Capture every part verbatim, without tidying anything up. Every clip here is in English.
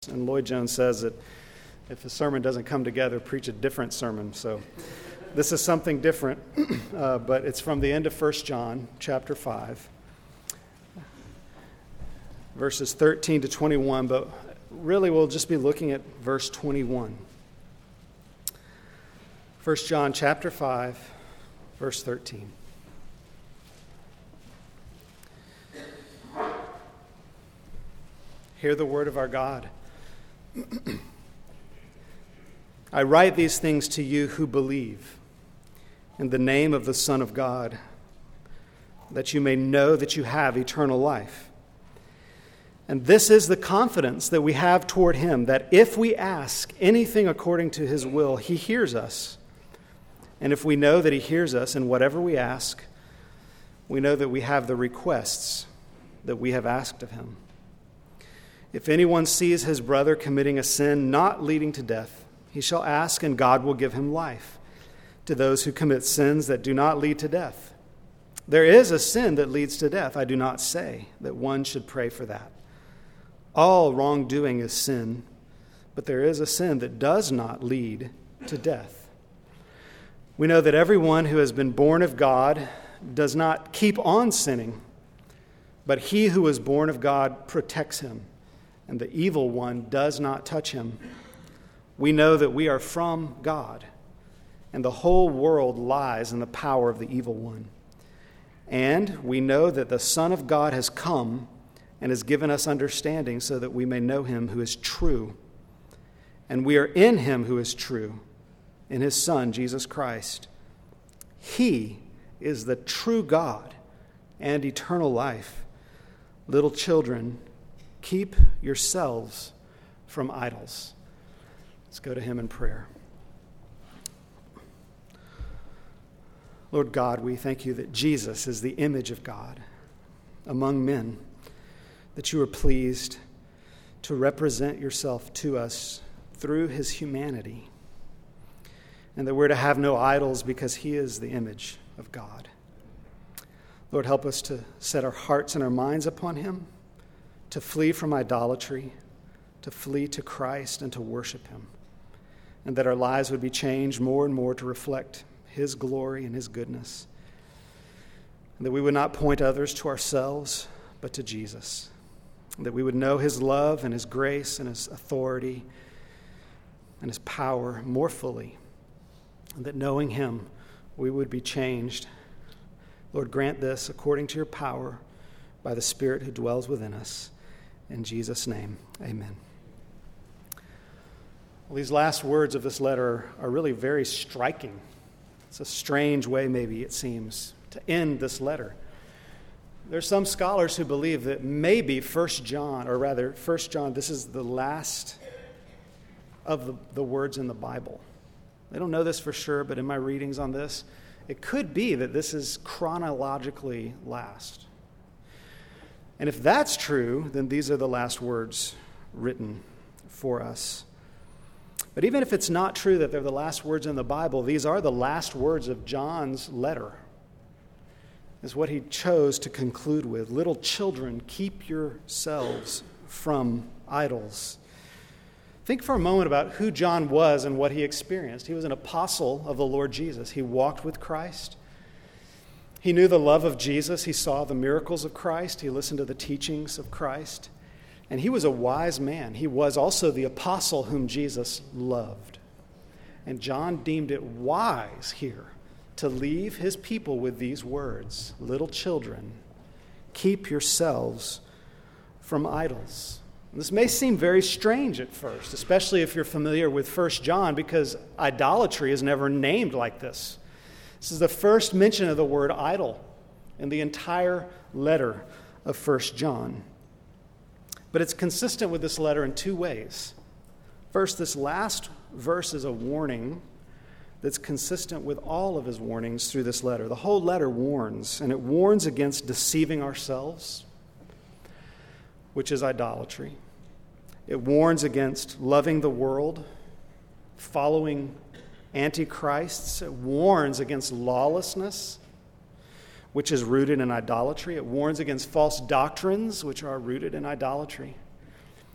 And Lloyd Jones says that if a sermon doesn't come together, preach a different sermon. So this is something different, uh, but it's from the end of First John, chapter five, verses thirteen to twenty-one, but really we'll just be looking at verse twenty-one. First John, chapter five, verse thirteen. Hear the word of our God. I write these things to you who believe in the name of the Son of God, that you may know that you have eternal life. And this is the confidence that we have toward him, that if we ask anything according to his will, he hears us. And if we know that he hears us in whatever we ask, we know that we have the requests that we have asked of him. If anyone sees his brother committing a sin not leading to death, he shall ask, and God will give him life to those who commit sins that do not lead to death. There is a sin that leads to death. I do not say that one should pray for that. All wrongdoing is sin, but there is a sin that does not lead to death. We know that everyone who has been born of God does not keep on sinning, but he who is born of God protects him, and the evil one does not touch him. We know that we are from God, and the whole world lies in the power of the evil one. And we know that the Son of God has come and has given us understanding so that we may know him who is true. And we are in him who is true, in his Son, Jesus Christ. He is the true God and eternal life. Little children, keep yourselves from idols. Let's go to him in prayer. Lord God, we thank you that Jesus is the image of God among men, that you are pleased to represent yourself to us through his humanity, and that we're to have no idols because he is the image of God. Lord, help us to set our hearts and our minds upon him, to flee from idolatry, to flee to Christ and to worship him, and that our lives would be changed more and more to reflect his glory and his goodness, and that we would not point others to ourselves, but to Jesus, and that we would know his love and his grace and his authority and his power more fully, and that knowing him, we would be changed. Lord, grant this according to your power by the Spirit who dwells within us. In Jesus' name, amen. Well, these last words of this letter are really very striking. It's a strange way, maybe it seems, to end this letter. There's some scholars who believe that maybe First John, or rather First John, this is the last of the, the words in the Bible. They don't know this for sure, but in my readings on this, it could be that this is chronologically last. And if that's true, then these are the last words written for us. But even if it's not true that they're the last words in the Bible, these are the last words of John's letter. Is what he chose to conclude with. Little children, keep yourselves from idols. Think for a moment about who John was and what he experienced. He was an apostle of the Lord Jesus. He walked with Christ. He knew the love of Jesus. He saw the miracles of Christ. He listened to the teachings of Christ. And he was a wise man. He was also the apostle whom Jesus loved. And John deemed it wise here to leave his people with these words, little children, keep yourselves from idols. And this may seem very strange at first, especially if you're familiar with First John, because idolatry is never named like this. This is the first mention of the word idol in the entire letter of First John. But it's consistent with this letter in two ways. First, this last verse is a warning that's consistent with all of his warnings through this letter. The whole letter warns, and it warns against deceiving ourselves, which is idolatry. It warns against loving the world, following antichrists. It warns against lawlessness, which is rooted in idolatry. It warns against false doctrines, which are rooted in idolatry.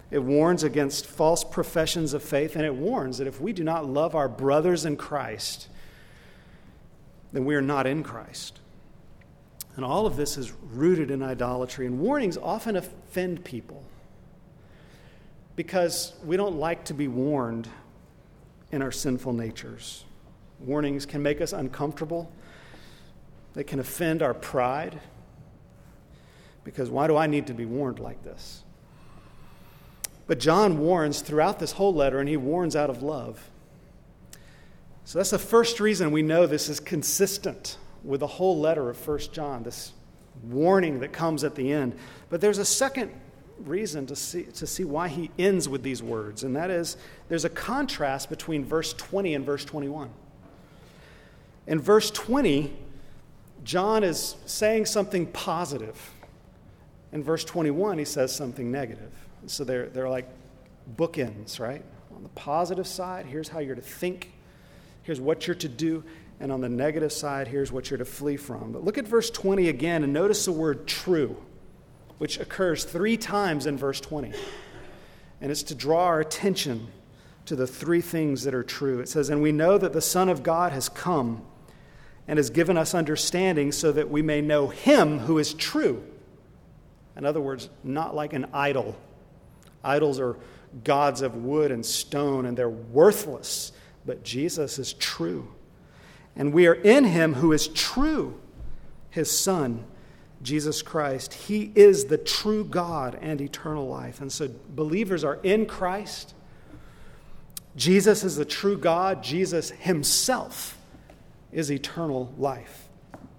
It warns against false professions of faith, and it warns that if we do not love our brothers in Christ, then we are not in Christ. And all of this is rooted in idolatry. And warnings often offend people because we don't like to be warned in our sinful natures. Warnings can make us uncomfortable. They can offend our pride. Because why do I need to be warned like this? But John warns throughout this whole letter, and he warns out of love. So that's the first reason we know this is consistent with the whole letter of First John, this warning that comes at the end. But there's a second reason to see, to see why he ends with these words, and that is there's a contrast between verse twenty and verse twenty-one. In verse twenty, John is saying something positive. In verse twenty-one, he says something negative. So they're, they're like bookends, right? On the positive side, here's how you're to think. Here's what you're to do. And on the negative side, here's what you're to flee from. But look at verse twenty again and notice the word true, which occurs three times in verse twenty. And it's to draw our attention to the three things that are true. It says, "And we know that the Son of God has come and has given us understanding so that we may know him who is true." In other words, not like an idol. Idols are gods of wood and stone, and they're worthless. But Jesus is true. And we are in him who is true, his Son, Jesus Christ. He is the true God and eternal life. And so believers are in Christ. Jesus is the true God. Jesus himself is eternal life.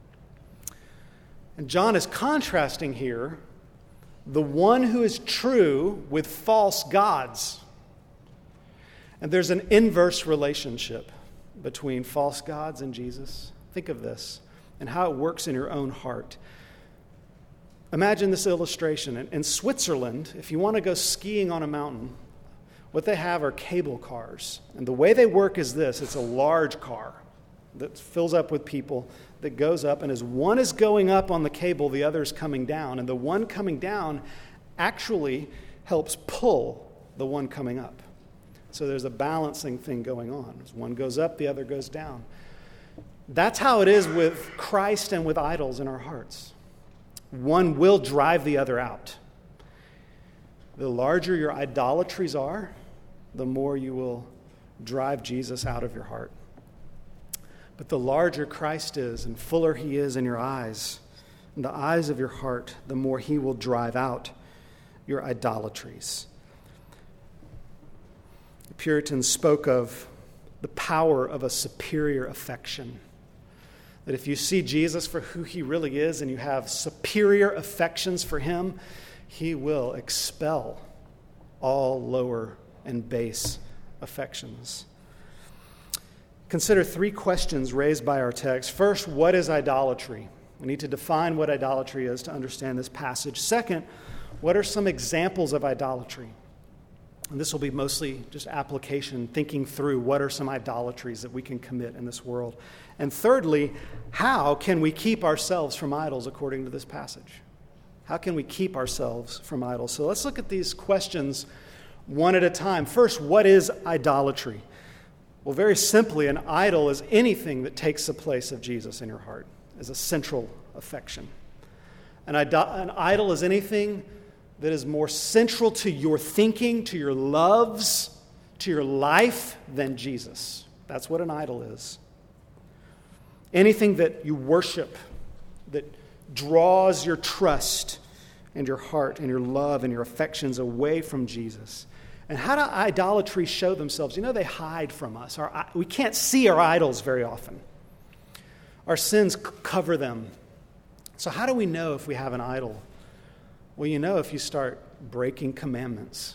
And John is contrasting here the one who is true with false gods. And there's an inverse relationship between false gods and Jesus. Think of this and how it works in your own heart. Imagine this illustration. In Switzerland, if you want to go skiing on a mountain, what they have are cable cars. And the way they work is this. It's a large car that fills up with people that goes up, and as one is going up on the cable, the other is coming down. And the one coming down actually helps pull the one coming up. So there's a balancing thing going on. As one goes up, the other goes down. That's how it is with Christ and with idols in our hearts. One will drive the other out. The larger your idolatries are, the more you will drive Jesus out of your heart. But the larger Christ is and fuller he is in your eyes, in the eyes of your heart, the more he will drive out your idolatries. The Puritans spoke of the power of a superior affection. That if you see Jesus for who he really is and you have superior affections for him, he will expel all lower and base affections. Consider three questions raised by our text. First, what is idolatry? We need to define what idolatry is to understand this passage. Second, what are some examples of idolatry? And this will be mostly just application, thinking through what are some idolatries that we can commit in this world. And thirdly, how can we keep ourselves from idols according to this passage? How can we keep ourselves from idols? So let's look at these questions one at a time. First, what is idolatry? Well, very simply, an idol is anything that takes the place of Jesus in your heart as a central affection. An, idol- an idol is anything that is more central to your thinking, to your loves, to your life than Jesus. That's what an idol is. Anything that you worship, that draws your trust and your heart and your love and your affections away from Jesus. And how do idolatry show themselves? You know, they hide from us. Our, we can't see our idols very often. Our sins c- cover them. So how do we know if we have an idol? Well, you know if you start breaking commandments.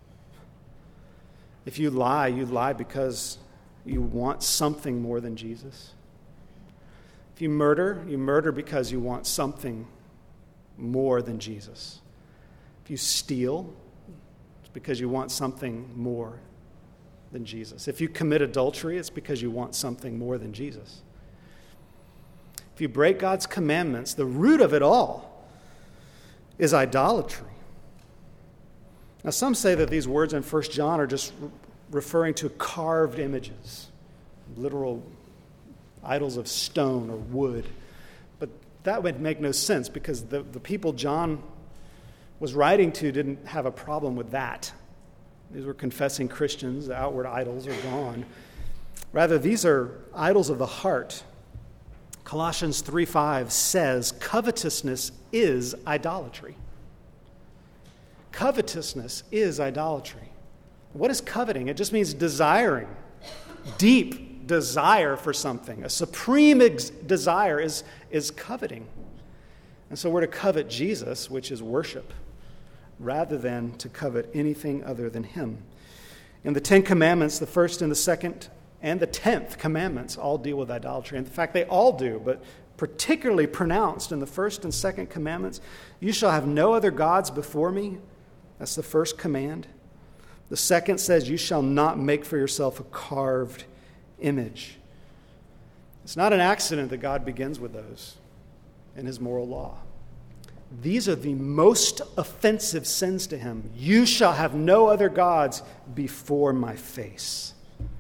If you lie, you lie because you want something more than Jesus. If you murder, you murder because you want something more than Jesus. If you steal, because you want something more than Jesus. If you commit adultery, it's because you want something more than Jesus. If you break God's commandments, the root of it all is idolatry. Now, some say that these words in First John are just re- referring to carved images, literal idols of stone or wood. But that would make no sense because the, the people John was writing to didn't have a problem with that. These were confessing Christians. The outward idols are gone. Rather, these are idols of the heart. Colossians three five says, covetousness is idolatry. Covetousness is idolatry. What is coveting? It just means desiring, deep desire for something. A supreme ex- desire is, is coveting. And so we're to covet Jesus, which is worship, rather than to covet anything other than him. In the Ten Commandments, the first and the second and the tenth commandments all deal with idolatry. In fact, they all do, but particularly pronounced in the first and second commandments, you shall have no other gods before me. That's the first command. The second says, you shall not make for yourself a carved image. It's not an accident that God begins with those in his moral law. These are the most offensive sins to him. You shall have no other gods before my face.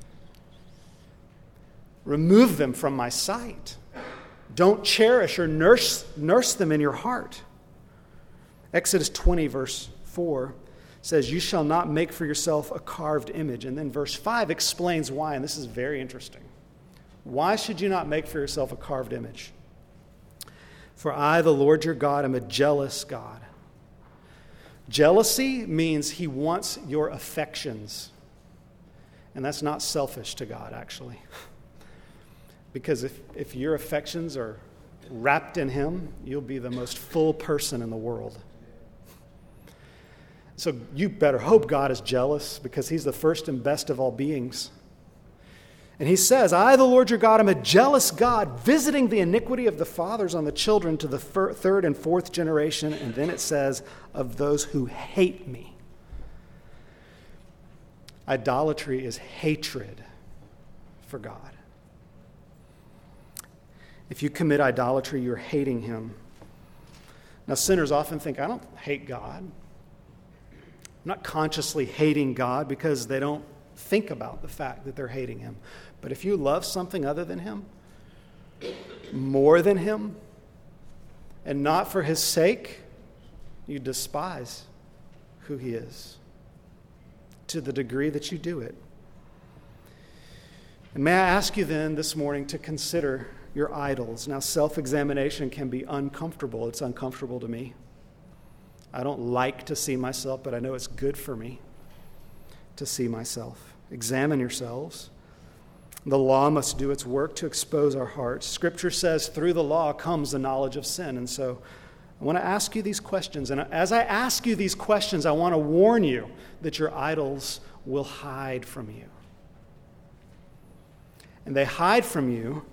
Remove them from my sight. Don't cherish or nurse, nurse them in your heart. Exodus twenty, verse four says, you shall not make for yourself a carved image. And then verse five explains why, and this is very interesting. Why should you not make for yourself a carved image? For I, the Lord your God, am a jealous God. Jealousy means he wants your affections. And that's not selfish to God, actually. Because if, if your affections are wrapped in him, you'll be the most full person in the world. So you better hope God is jealous because he's the first and best of all beings. And he says, I, the Lord your God, am a jealous God, visiting the iniquity of the fathers on the children to the fir- third and fourth generation. And then it says, of those who hate me. Idolatry is hatred for God. If you commit idolatry, you're hating him. Now, sinners often think, I don't hate God. I'm not consciously hating God because they don't think about the fact that they're hating him. But if you love something other than him, more than him, and not for his sake, you despise who he is to the degree that you do it. And may I ask you then this morning to consider your idols. Now, self-examination can be uncomfortable. It's uncomfortable to me. I don't like to see myself, but I know it's good for me to see myself. Examine yourselves. The law must do its work to expose our hearts. Scripture says through the law comes the knowledge of sin. And so I want to ask you these questions. And as I ask you these questions, I want to warn you that your idols will hide from you. And they hide from you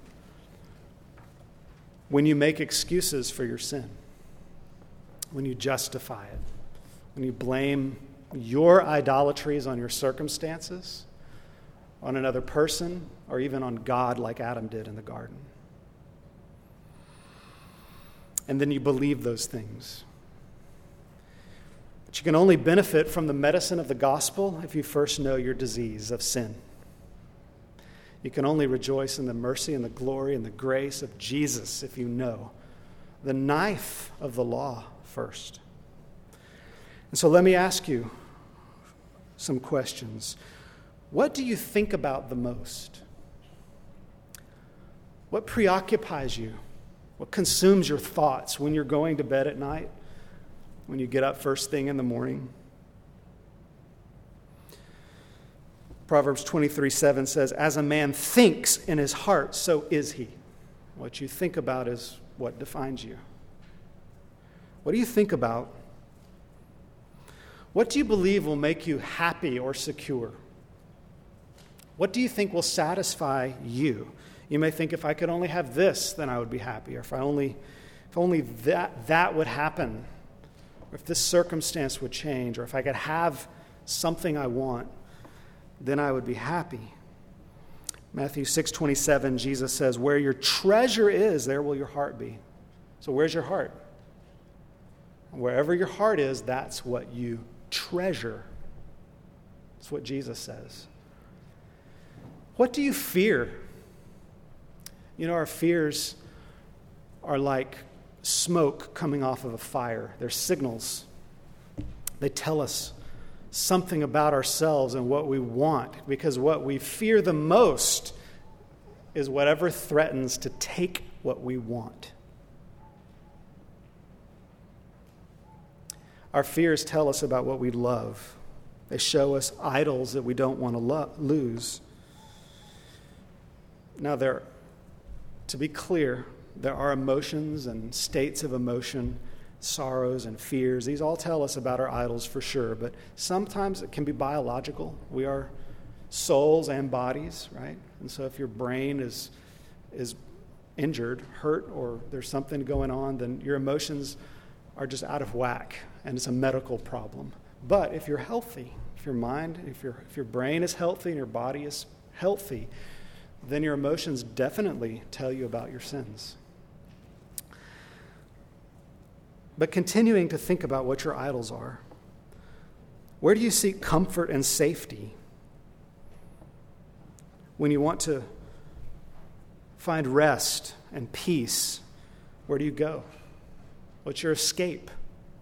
when you make excuses for your sin, when you justify it, when you blame your idolatries on your circumstances, on another person, or even on God like Adam did in the garden. And then you believe those things. But you can only benefit from the medicine of the gospel if you first know your disease of sin. You can only rejoice in the mercy and the glory and the grace of Jesus if you know the knife of the law first. And so let me ask you some questions. What do you think about the most? What preoccupies you? What consumes your thoughts when you're going to bed at night? When you get up first thing in the morning? Proverbs twenty-three seven says, as a man thinks in his heart, so is he. What you think about is what defines you. What do you think about? What do you believe will make you happy or secure? What do you think will satisfy you? You may think, if I could only have this, then I would be happy. Or if I only, if only that, that would happen. Or if this circumstance would change. Or if I could have something I want, then I would be happy. Matthew six twenty-seven, Jesus says, where your treasure is, there will your heart be. So where's your heart? Wherever your heart is, that's what you treasure. That's what Jesus says. What do you fear? You know, our fears are like smoke coming off of a fire. They're signals. They tell us something about ourselves and what we want, because what we fear the most is whatever threatens to take what we want. Our fears tell us about what we love. They show us idols that we don't want to lo- lose. Now, there, to be clear, there are emotions and states of emotion, sorrows and fears. These all tell us about our idols for sure, but sometimes it can be biological. We are souls and bodies, right? And so if your brain is is injured, hurt, or there's something going on, then your emotions are just out of whack, and it's a medical problem. But if you're healthy, if your mind, if your if your brain is healthy and your body is healthy, then your emotions definitely tell you about your sins. But continuing to think about what your idols are, where do you seek comfort and safety? When you want to find rest and peace, where do you go? What's your escape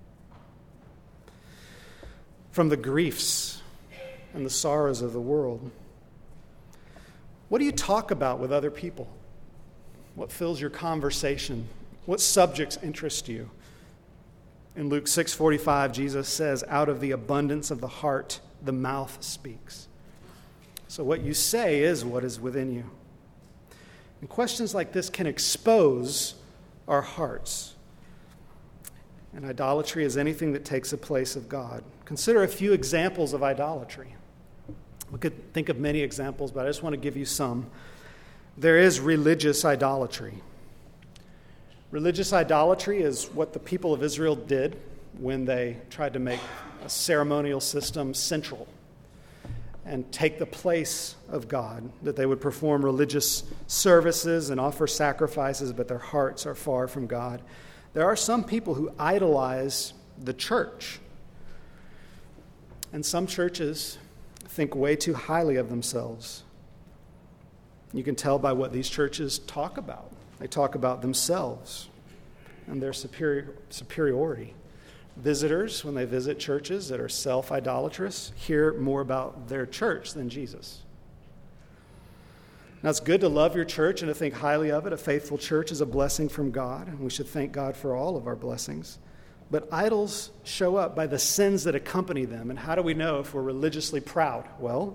from the griefs and the sorrows of the world? What do you talk about with other people? What fills your conversation? What subjects interest you? In Luke six forty-five, Jesus says, out of the abundance of the heart, the mouth speaks. So what you say is what is within you. And questions like this can expose our hearts. And idolatry is anything that takes the place of God. Consider a few examples of idolatry. We could think of many examples, but I just want to give you some. There is religious idolatry. Religious idolatry is what the people of Israel did when they tried to make a ceremonial system central and take the place of God, that they would perform religious services and offer sacrifices, but their hearts are far from God. There are some people who idolize the church, and some churches think way too highly of themselves. You can tell by what these churches talk about. They talk about themselves and their superior, superiority. Visitors, when they visit churches that are self-idolatrous, hear more about their church than Jesus. Now, it's good to love your church and to think highly of it. A faithful church is a blessing from God, and we should thank God for all of our blessings. But idols show up by the sins that accompany them. And how do we know if we're religiously proud? Well,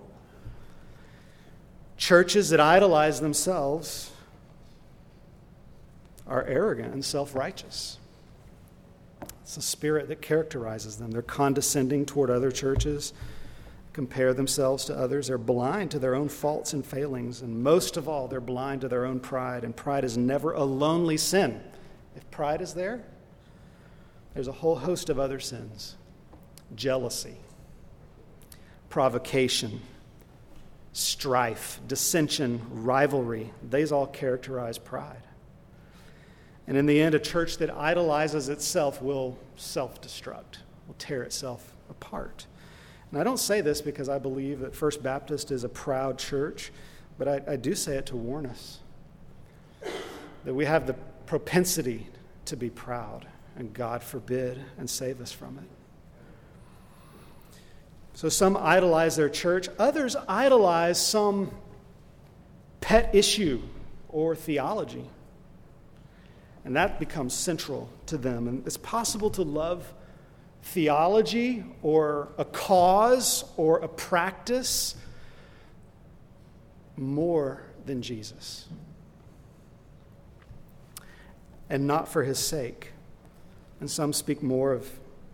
churches that idolize themselves are arrogant and self-righteous. It's the spirit that characterizes them. They're condescending toward other churches, compare themselves to others. They're blind to their own faults and failings. And most of all, they're blind to their own pride. And pride is never a lonely sin. If pride is there, there's a whole host of other sins. Jealousy, provocation, strife, dissension, rivalry. These all characterize pride. And in the end, a church that idolizes itself will self-destruct, will tear itself apart. And I don't say this because I believe that First Baptist is a proud church, but I, I do say it to warn us that we have the propensity to be proud, and God forbid and save us from it. So some idolize their church. Others idolize some pet issue or theology. And that becomes central to them. And it's possible to love theology or a cause or a practice more than Jesus. And not for his sake. And some speak more of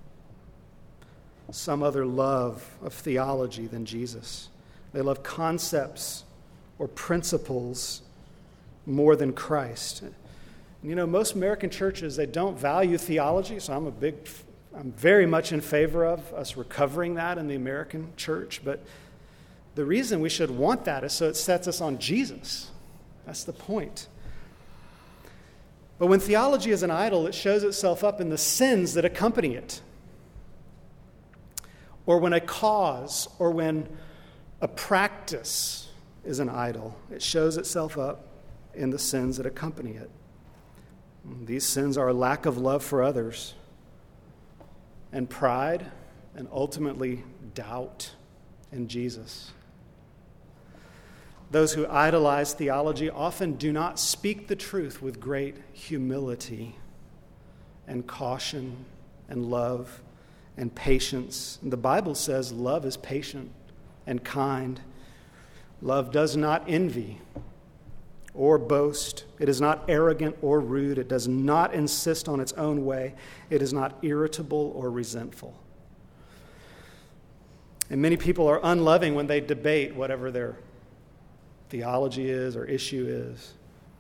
some other love of theology than Jesus. They love concepts or principles more than Christ. You know, most American churches, they don't value theology, so I'm a big, I'm very much in favor of us recovering that in the American church. But the reason we should want that is so it sets us on Jesus. That's the point. But when theology is an idol, it shows itself up in the sins that accompany it. or when a cause, or when a practice is an idol, it shows itself up in the sins that accompany it. These sins are a lack of love for others, and pride, and ultimately doubt in Jesus. Those who idolize theology often do not speak the truth with great humility and caution and love and patience. And the Bible says love is patient and kind. Love does not envy or boast. It is not arrogant or rude. It does not insist on its own way. It is not irritable or resentful. And many people are unloving when they debate whatever their theology is or issue is.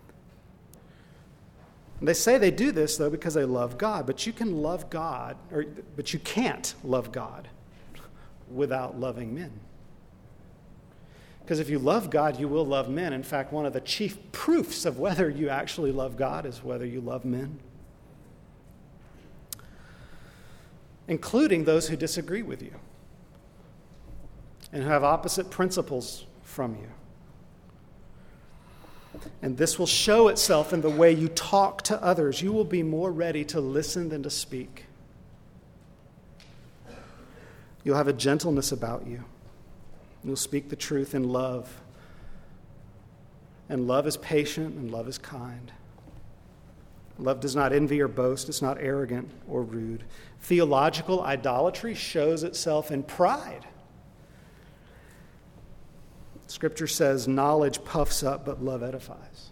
And they say they do this, though, because they love God. But you can love God, or but you can't love God without loving men. Because if you love God, you will love men. In fact, one of the chief proofs of whether you actually love God is whether you love men, including those who disagree with you and who have opposite principles from you. And this will show itself in the way you talk to others. You will be more ready to listen than to speak. You'll have a gentleness about you. You'll speak the truth in love. And love is patient and love is kind. Love does not envy or boast. It's not arrogant or rude. Theological idolatry shows itself in pride. Scripture says knowledge puffs up, but love edifies.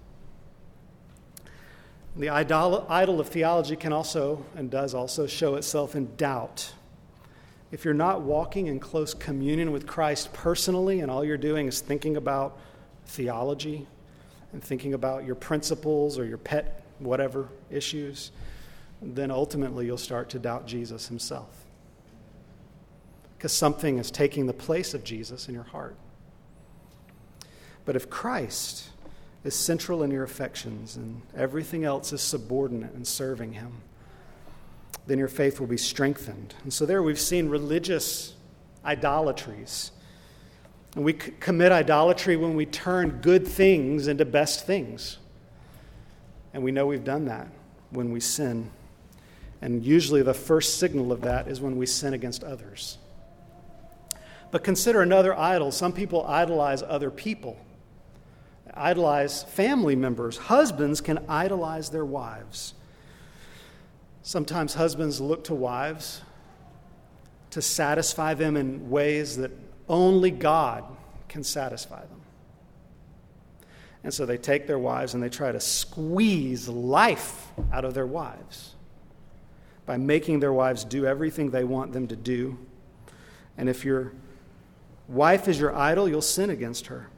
The idol, idol of theology can also, and does also, show itself in doubt. If you're not walking in close communion with Christ personally, and all you're doing is thinking about theology and thinking about your principles or your pet whatever issues, then ultimately you'll start to doubt Jesus himself. Because something is taking the place of Jesus in your heart. But if Christ is central in your affections and everything else is subordinate and serving him, then your faith will be strengthened. And so there we've seen religious idolatries. And we c- commit idolatry when we turn good things into best things. And we know we've done that when we sin. And usually the first signal of that is when we sin against others. But consider another idol. Some people idolize other people. Idolize family members. Husbands can idolize their wives. Sometimes husbands look to wives to satisfy them in ways that only God can satisfy them. And so they take their wives and they try to squeeze life out of their wives by making their wives do everything they want them to do. And if your wife is your idol, you'll sin against her.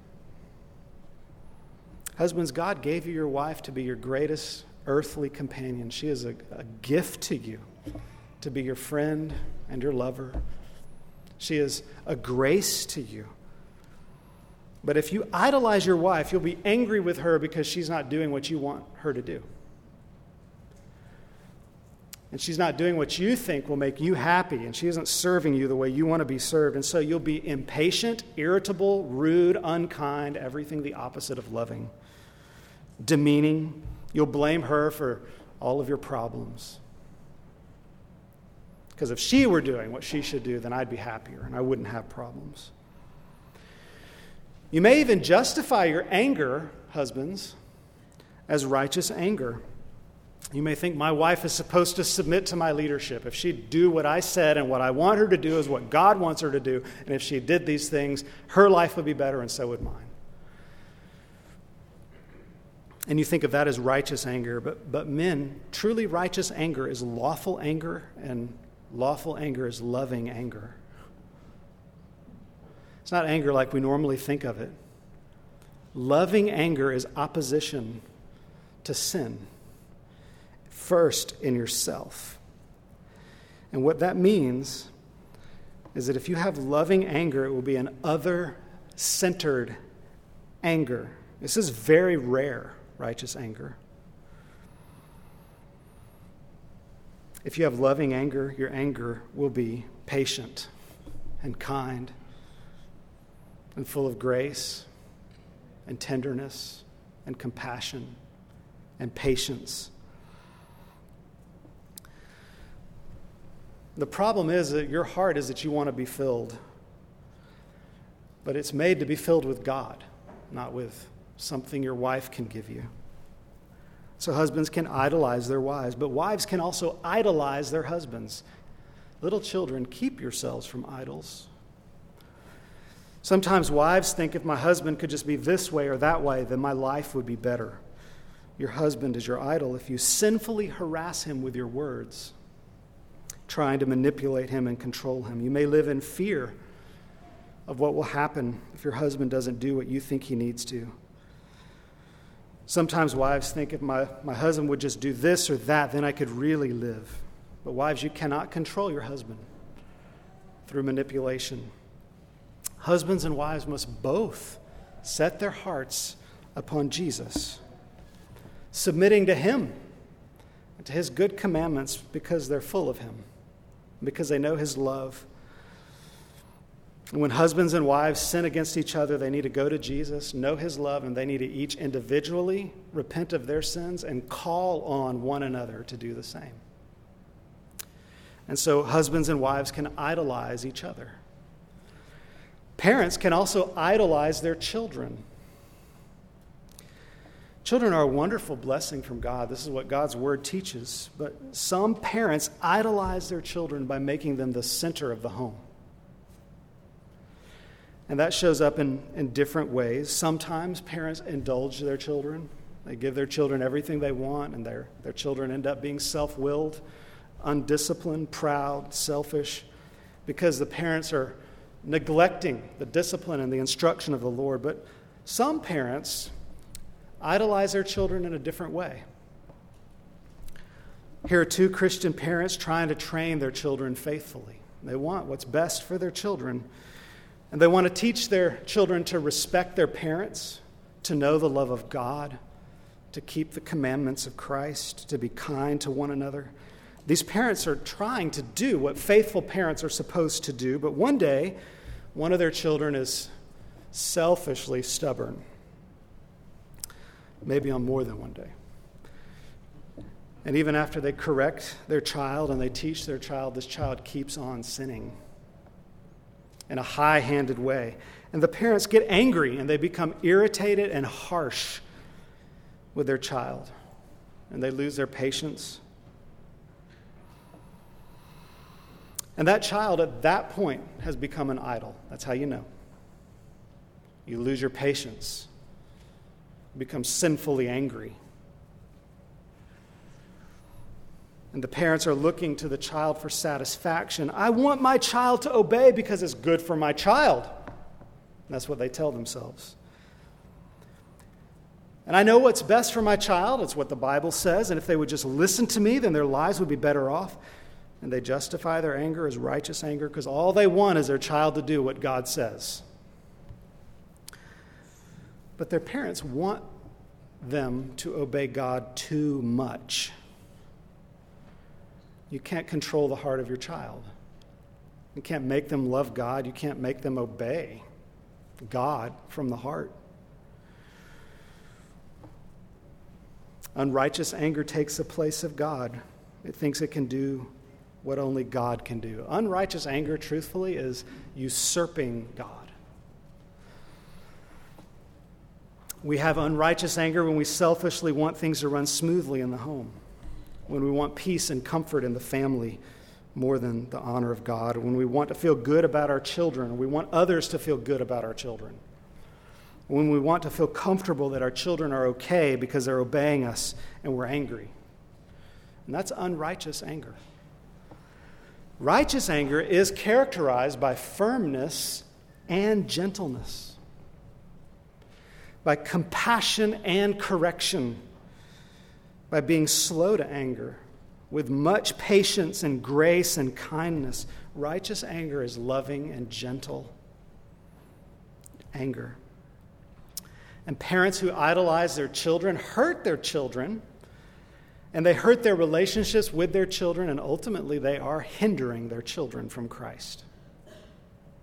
Husbands, God gave you your wife to be your greatest earthly companion. She is a, a gift to you, to be your friend and your lover. She is a grace to you. But if you idolize your wife, you'll be angry with her because she's not doing what you want her to do. And she's not doing what you think will make you happy, and she isn't serving you the way you want to be served. And so you'll be impatient, irritable, rude, unkind, everything the opposite of loving. Demeaning. You'll blame her for all of your problems. Because if she were doing what she should do, then I'd be happier and I wouldn't have problems. You may even justify your anger, husbands, as righteous anger. You may think my wife is supposed to submit to my leadership. If she'd do what I said and what I want her to do is what God wants her to do, and if she did these things, her life would be better and so would mine. And you think of that as righteous anger, but, but men, truly righteous anger is lawful anger, and lawful anger is loving anger. It's not anger like we normally think of it. Loving anger is opposition to sin, first in yourself. And what that means is that if you have loving anger, it will be an other-centered anger. This is very rare. Righteous anger. If you have loving anger, your anger will be patient and kind and full of grace and tenderness and compassion and patience. The problem is that your heart is that you want to be filled, but it's made to be filled with God, not with something your wife can give you. So husbands can idolize their wives, but wives can also idolize their husbands. Little children, keep yourselves from idols. Sometimes wives think if my husband could just be this way or that way, then my life would be better. Your husband is your idol if you sinfully harass him with your words, trying to manipulate him and control him. You may live in fear of what will happen if your husband doesn't do what you think he needs to. Sometimes wives think if my, my husband would just do this or that, then I could really live. But wives, you cannot control your husband through manipulation. Husbands and wives must both set their hearts upon Jesus, submitting to him and to his good commandments because they're full of him, because they know his love. And when husbands and wives sin against each other, they need to go to Jesus, know his love, and they need to each individually repent of their sins and call on one another to do the same. And so husbands and wives can idolize each other. Parents can also idolize their children. Children are a wonderful blessing from God. This is what God's word teaches. But some parents idolize their children by making them the center of the home. And that shows up in, in different ways. Sometimes parents indulge their children. They give their children everything they want, and their, their children end up being self-willed, undisciplined, proud, selfish, because the parents are neglecting the discipline and the instruction of the Lord. But some parents idolize their children in a different way. Here are two Christian parents trying to train their children faithfully. They want what's best for their children. And they want to teach their children to respect their parents, to know the love of God, to keep the commandments of Christ, to be kind to one another. These parents are trying to do what faithful parents are supposed to do, but one day, one of their children is selfishly stubborn. Maybe on more than one day. And even after they correct their child and they teach their child, this child keeps on sinning in a high-handed way. And the parents get angry and they become irritated and harsh with their child. And they lose their patience. And that child at that point has become an idol. That's how you know. You lose your patience. You become sinfully angry. And the parents are looking to the child for satisfaction. I want my child to obey because it's good for my child. And that's what they tell themselves. And I know what's best for my child. It's what the Bible says. And if they would just listen to me, then their lives would be better off. And they justify their anger as righteous anger because all they want is their child to do what God says. But their parents want them to obey God too much. You can't control the heart of your child. You can't make them love God. You can't make them obey God from the heart. Unrighteous anger takes the place of God. It thinks it can do what only God can do. Unrighteous anger, truthfully, is usurping God. We have unrighteous anger when we selfishly want things to run smoothly in the home, when we want peace and comfort in the family more than the honor of God, when we want to feel good about our children, we want others to feel good about our children, when we want to feel comfortable that our children are okay because they're obeying us and we're angry. And that's unrighteous anger. Righteous anger is characterized by firmness and gentleness, by compassion and correction, by being slow to anger, with much patience and grace and kindness. Righteous anger is loving and gentle anger. And parents who idolize their children hurt their children, and they hurt their relationships with their children, and ultimately they are hindering their children from Christ.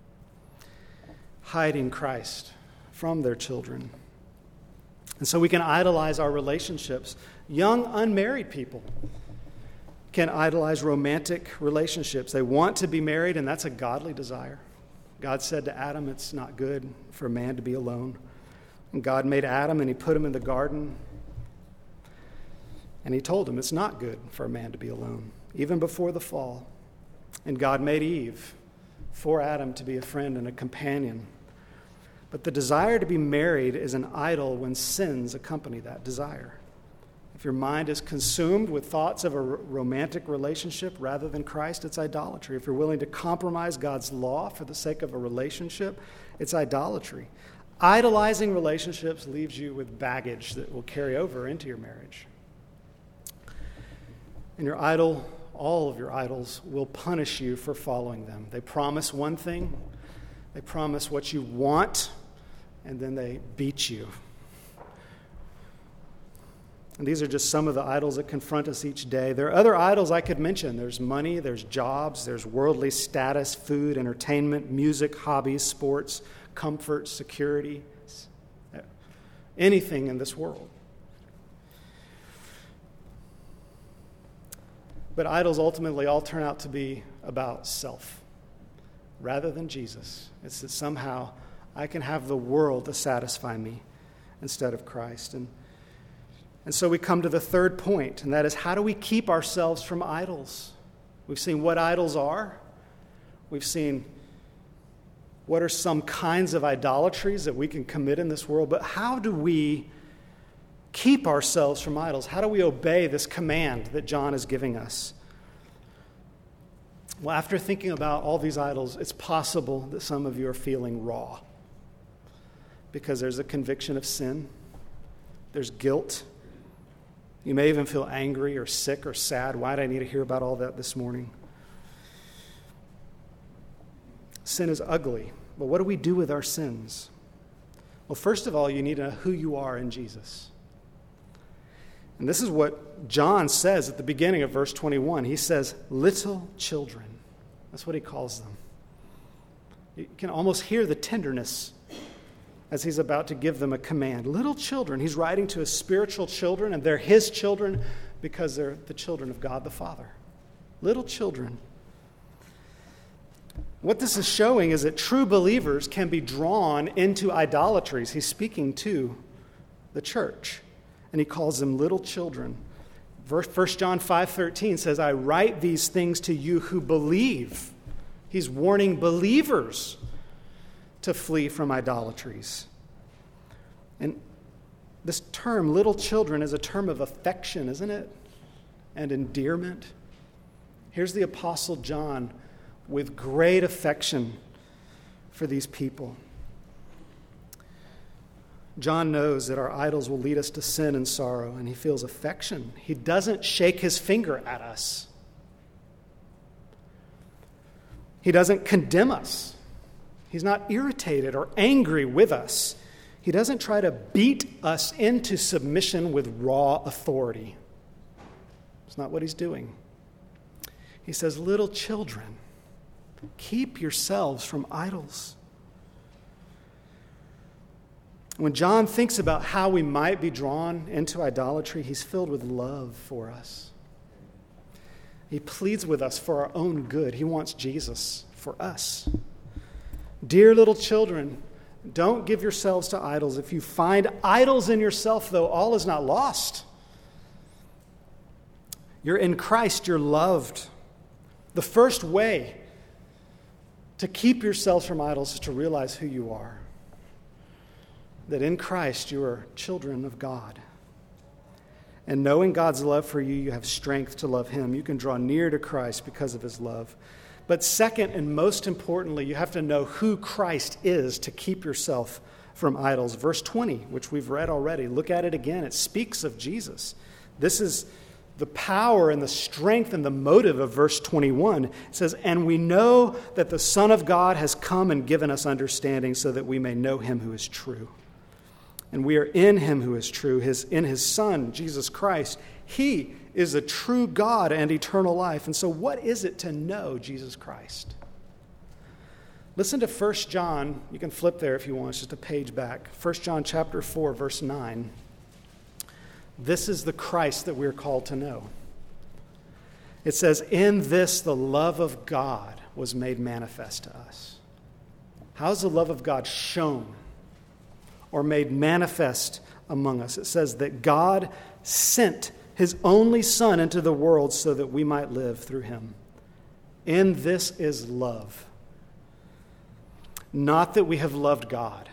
hiding Christ from their children. And so we can idolize our relationships. Young, unmarried people can idolize romantic relationships. They want to be married, and that's a godly desire. God said to Adam, it's not good for man to be alone. And God made Adam, and he put him in the garden. And he told him it's not good for a man to be alone, even before the fall. And God made Eve for Adam to be a friend and a companion. But the desire to be married is an idol when sins accompany that desire. If your mind is consumed with thoughts of a romantic relationship rather than Christ, it's idolatry. If you're willing to compromise God's law for the sake of a relationship, it's idolatry. Idolizing relationships leaves you with baggage that will carry over into your marriage. And your idol, all of your idols, will punish you for following them. They promise one thing, they promise what you want, and then they beat you. And these are just some of the idols that confront us each day. There are other idols I could mention. There's money, there's jobs, there's worldly status, food, entertainment, music, hobbies, sports, comfort, security, anything in this world. But idols ultimately all turn out to be about self rather than Jesus. It's that somehow I can have the world to satisfy me instead of Christ. And And so we come to the third point, and that is, how do we keep ourselves from idols? We've seen what idols are. We've seen what are some kinds of idolatries that we can commit in this world. But how do we keep ourselves from idols? How do we obey this command that John is giving us? Well, after thinking about all these idols, it's possible that some of you are feeling raw because there's a conviction of sin. There's guilt. You may even feel angry or sick or sad. Why do I need to hear about all that this morning? Sin is ugly, but what do we do with our sins? Well, first of all, you need to know who you are in Jesus. And this is what John says at the beginning of verse twenty-one. He says, little children. That's what he calls them. You can almost hear the tenderness as he's about to give them a command. Little children. He's writing to his spiritual children, and they're his children because they're the children of God the Father. Little children. What this is showing is that true believers can be drawn into idolatries. He's speaking to the church, and he calls them little children. First John five thirteen says, I write these things to you who believe. He's warning believers to flee from idolatries. And this term, little children, is a term of affection, isn't it? And endearment. Here's the Apostle John with great affection for these people. John knows that our idols will lead us to sin and sorrow, and he feels affection. He doesn't shake his finger at us. He doesn't condemn us. He's not irritated or angry with us. He doesn't try to beat us into submission with raw authority. It's not what he's doing. He says, little children, keep yourselves from idols. When John thinks about how we might be drawn into idolatry, he's filled with love for us. He pleads with us for our own good. He wants Jesus for us. Dear little children, don't give yourselves to idols. If you find idols in yourself, though, all is not lost. You're in Christ. You're loved. The first way to keep yourselves from idols is to realize who you are. That in Christ you are children of God. And knowing God's love for you, you have strength to love him. You can draw near to Christ because of his love. But second, and most importantly, you have to know who Christ is to keep yourself from idols. Verse twenty, which we've read already, look at it again. It speaks of Jesus. This is the power and the strength and the motive of verse twenty-one. It says, and we know that the Son of God has come and given us understanding so that we may know him who is true. And we are in him who is true, his, in his Son, Jesus Christ. He is a true God and eternal life. And so what is it to know Jesus Christ? Listen to First John. You can flip there if you want. It's just a page back. First John chapter four, verse nine. This is the Christ that we're called to know. It says, in this the love of God was made manifest to us. How is the love of God shown or made manifest among us? It says that God sent his only Son into the world so that we might live through him. In this is love. Not that we have loved God,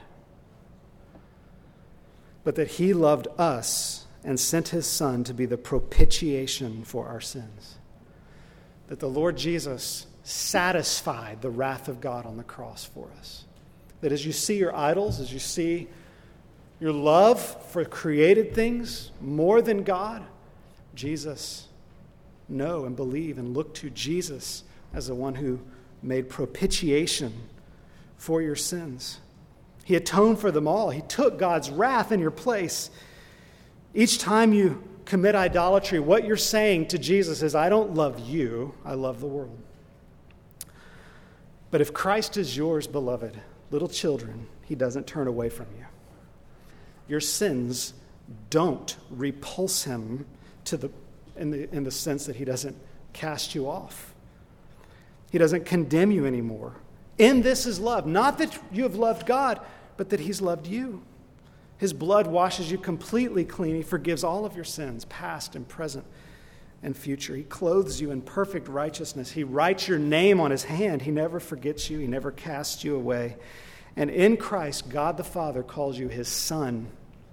but that he loved us and sent his Son to be the propitiation for our sins. That the Lord Jesus satisfied the wrath of God on the cross for us. That as you see your idols, as you see your love for created things more than God, Jesus, know and believe and look to Jesus as the one who made propitiation for your sins. He atoned for them all. He took God's wrath in your place. Each time you commit idolatry, what you're saying to Jesus is, I don't love you, I love the world. But if Christ is yours, beloved, little children, he doesn't turn away from you. Your sins don't repulse him to the in the in the sense that he doesn't cast you off. He doesn't condemn you anymore. In this is love. Not that you have loved God, but that he's loved you. His blood washes you completely clean. He forgives all of your sins, past and present and future. He clothes you in perfect righteousness. He writes your name on his hand. He never forgets you. He never casts you away. And in Christ, God the Father calls you his Son.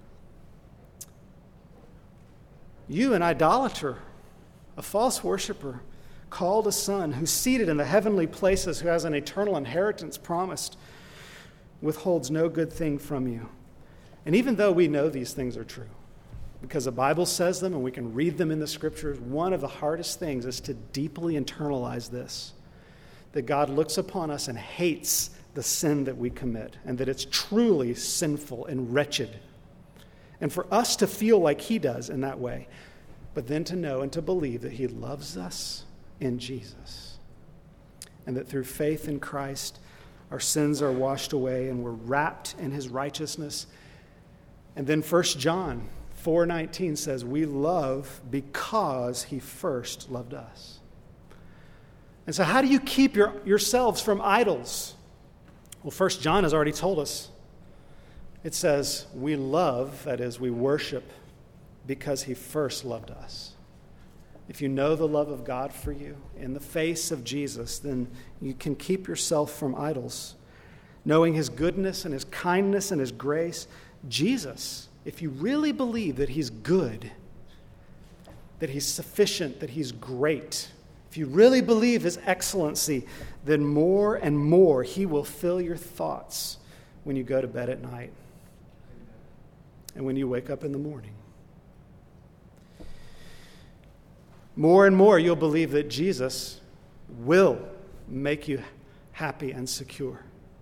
You, an idolater, a false worshiper, called a son who's seated in the heavenly places, who has an eternal inheritance promised, withholds no good thing from you. And even though we know these things are true, because the Bible says them and we can read them in the Scriptures, one of the hardest things is to deeply internalize this, that God looks upon us and hates the sin that we commit, and that it's truly sinful and wretched. And for us to feel like he does in that way, but then to know and to believe that he loves us in Jesus, and that through faith in Christ, our sins are washed away and we're wrapped in his righteousness. And then First John four nineteen says, we love because he first loved us. And so how do you keep your, yourselves from idols? Well, First John has already told us. It says, we love, that is, we worship, because he first loved us. If you know the love of God for you in the face of Jesus, then you can keep yourself from idols. Knowing his goodness and his kindness and his grace, Jesus, if you really believe that he's good, that he's sufficient, that he's great, if you really believe his excellency, then more and more he will fill your thoughts when you go to bed at night and when you wake up in the morning. More and more you'll believe that Jesus will make you happy and secure.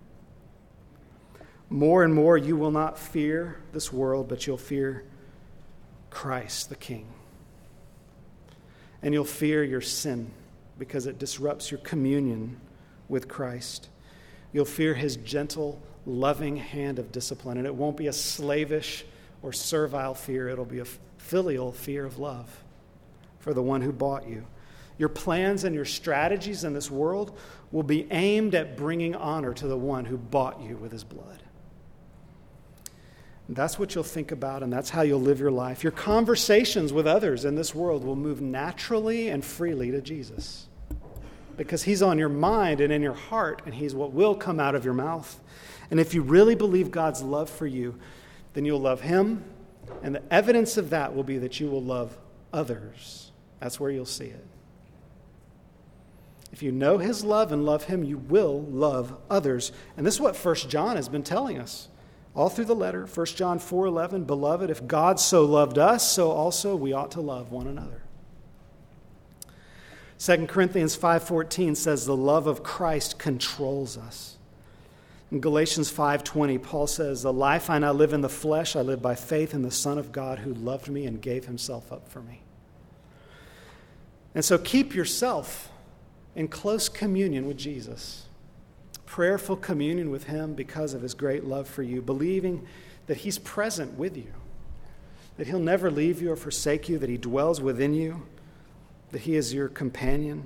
More and more you will not fear this world, but you'll fear Christ, the King. And you'll fear your sin because it disrupts your communion with Christ. You'll fear his gentle, loving hand of discipline, and it won't be a slavish or servile fear. It'll be a filial fear of love for the one who bought you. Your plans and your strategies in this world will be aimed at bringing honor to the one who bought you with his blood. And that's what you'll think about, and that's how you'll live your life. Your conversations with others in this world will move naturally and freely to Jesus, because he's on your mind and in your heart, and he's what will come out of your mouth. And if you really believe God's love for you, then you'll love him, and the evidence of that will be that you will love others. That's where you'll see it. If you know his love and love him, you will love others. And this is what First John has been telling us all through the letter. First John four eleven, beloved, if God so loved us, so also we ought to love one another. Second Corinthians five fourteen says the love of Christ controls us. In Galatians five twenty, Paul says, the life I now live in the flesh, I live by faith in the Son of God who loved me and gave himself up for me. And so keep yourself in close communion with Jesus. prayerful communion with him because of his great love for you, believing that he's present with you, that he'll never leave you or forsake you, that he dwells within you, that he is your companion.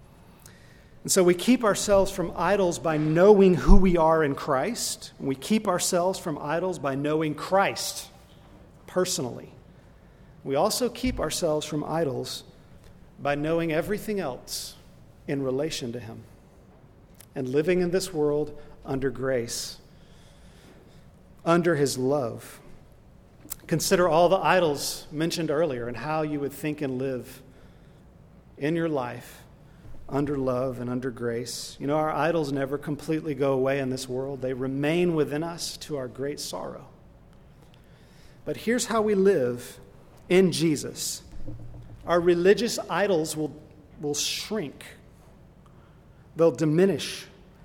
And so we keep ourselves from idols by knowing who we are in Christ. We keep ourselves from idols by knowing Christ personally. We also keep ourselves from idols by knowing everything else in relation to him and living in this world under grace, under his love. Consider all the idols mentioned earlier and how you would think and live in your life under love and under grace. You know, our idols never completely go away in this world. They remain within us to our great sorrow. But here's how we live in Jesus. Our religious idols will, will shrink. They'll diminish.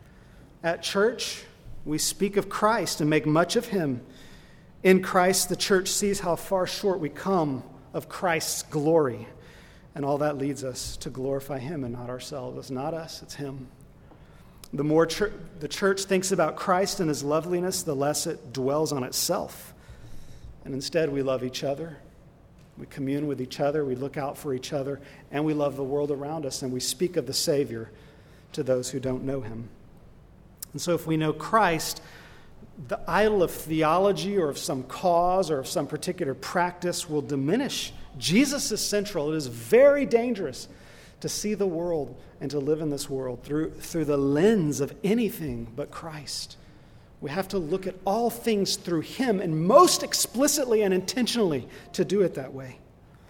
At church, we speak of Christ and make much of him. In Christ, the church sees how far short we come of Christ's glory. And all that leads us to glorify him and not ourselves. It's not us, it's him. The more church, the church thinks about Christ and his loveliness, the less it dwells on itself. And instead, we love each other. We commune with each other. We look out for each other. And we love the world around us. And we speak of the Savior to those who don't know him. And so if we know Christ, the idol of theology or of some cause or of some particular practice will diminish. Jesus is central. It is very dangerous to see the world and to live in this world through, through the lens of anything but Christ. We have to look at all things through him, and most explicitly and intentionally to do it that way.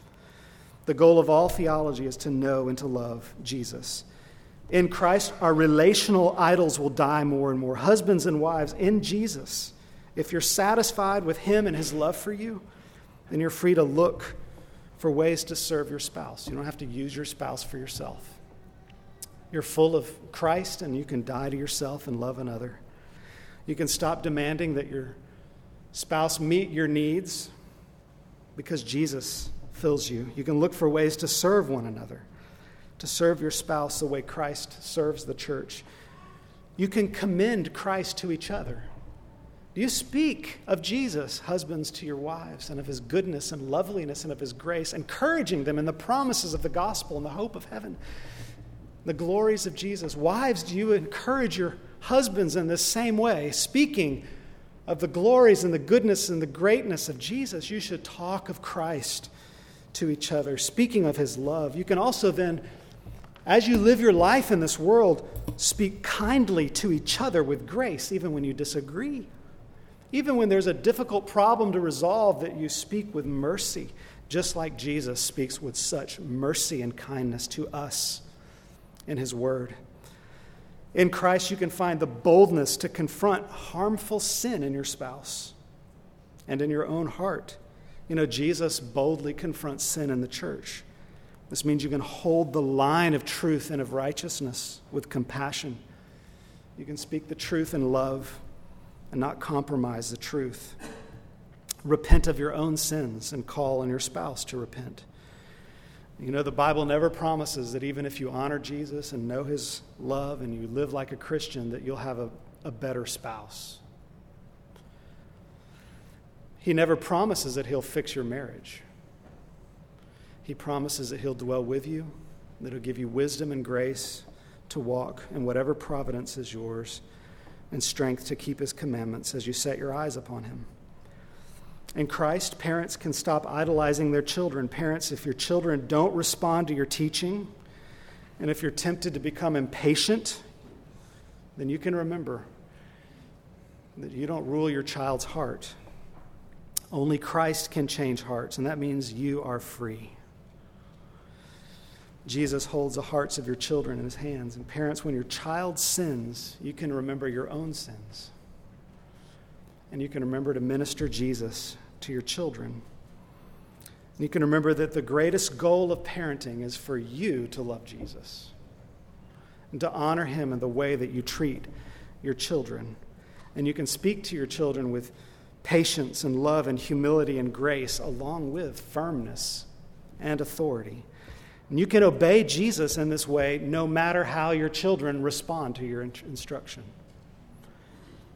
The goal of all theology is to know and to love Jesus. In Christ, our relational idols will die more and more. Husbands and wives, in Jesus, if you're satisfied with him and his love for you, then you're free to look for ways to serve your spouse. You don't have to use your spouse for yourself. You're full of Christ, and you can die to yourself and love another. You can stop demanding that your spouse meet your needs because Jesus fills you. You can look for ways to serve one another, to serve your spouse the way Christ serves the church. You can commend Christ to each other. Do you speak of Jesus, husbands, to your wives, and of his goodness and loveliness and of his grace, encouraging them in the promises of the gospel and the hope of heaven, the glories of Jesus? Wives, do you encourage your husbands in this same way, speaking of the glories and the goodness and the greatness of Jesus? You should talk of Christ to each other, speaking of his love. You can also then, as you live your life in this world, speak kindly to each other with grace, even when you disagree. Even when there's a difficult problem to resolve, that you speak with mercy, just like Jesus speaks with such mercy and kindness to us in his word. In Christ, you can find the boldness to confront harmful sin in your spouse and in your own heart. You know, Jesus boldly confronts sin in the church. This means you can hold the line of truth and of righteousness with compassion. You can speak the truth in love and not compromise the truth. Repent of your own sins and call on your spouse to repent. You know, the Bible never promises that even if you honor Jesus and know his love and you live like a Christian, that you'll have a, a better spouse. He never promises that he'll fix your marriage. He promises that he'll dwell with you, that he'll give you wisdom and grace to walk in whatever providence is yours, and strength to keep his commandments as you set your eyes upon him. In Christ, parents can stop idolizing their children. Parents, if your children don't respond to your teaching, and if you're tempted to become impatient, then you can remember that you don't rule your child's heart. Only Christ can change hearts, and that means you are free. Jesus holds the hearts of your children in his hands. And parents, when your child sins, you can remember your own sins. And you can remember to minister Jesus to your children. And you can remember that the greatest goal of parenting is for you to love Jesus and to honor him in the way that you treat your children. And you can speak to your children with patience and love and humility and grace, along with firmness and authority. And you can obey Jesus in this way no matter how your children respond to your instruction.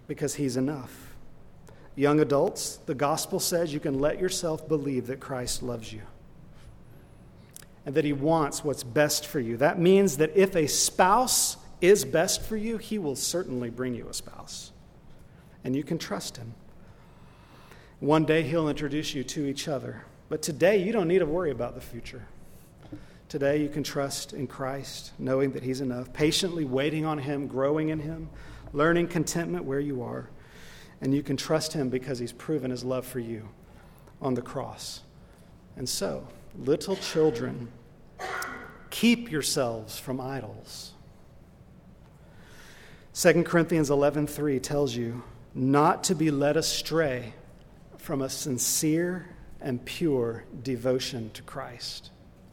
because he's enough. Young adults, the gospel says you can let yourself believe that Christ loves you and that he wants what's best for you. That means that if a spouse is best for you, he will certainly bring you a spouse. And you can trust him. One day he'll introduce you to each other. But today you don't need to worry about the future. Today you can trust in Christ, knowing that he's enough, patiently waiting on him, growing in him, learning contentment where you are. And you can trust him because he's proven his love for you on the cross. And so, little children, keep yourselves from idols. Second Corinthians eleven three tells you not to be led astray from a sincere and pure devotion to Christ.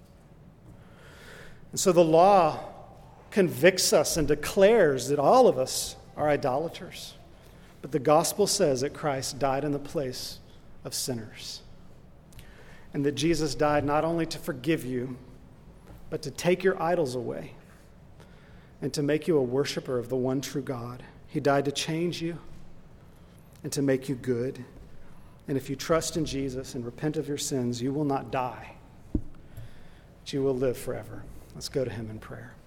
And so the law convicts us and declares that all of us are idolaters. But the gospel says that Christ died in the place of sinners. And that Jesus died not only to forgive you, but to take your idols away and to make you a worshiper of the one true God. He died to change you and to make you good. And if you trust in Jesus and repent of your sins, you will not die, but you will live forever. Let's go to him in prayer.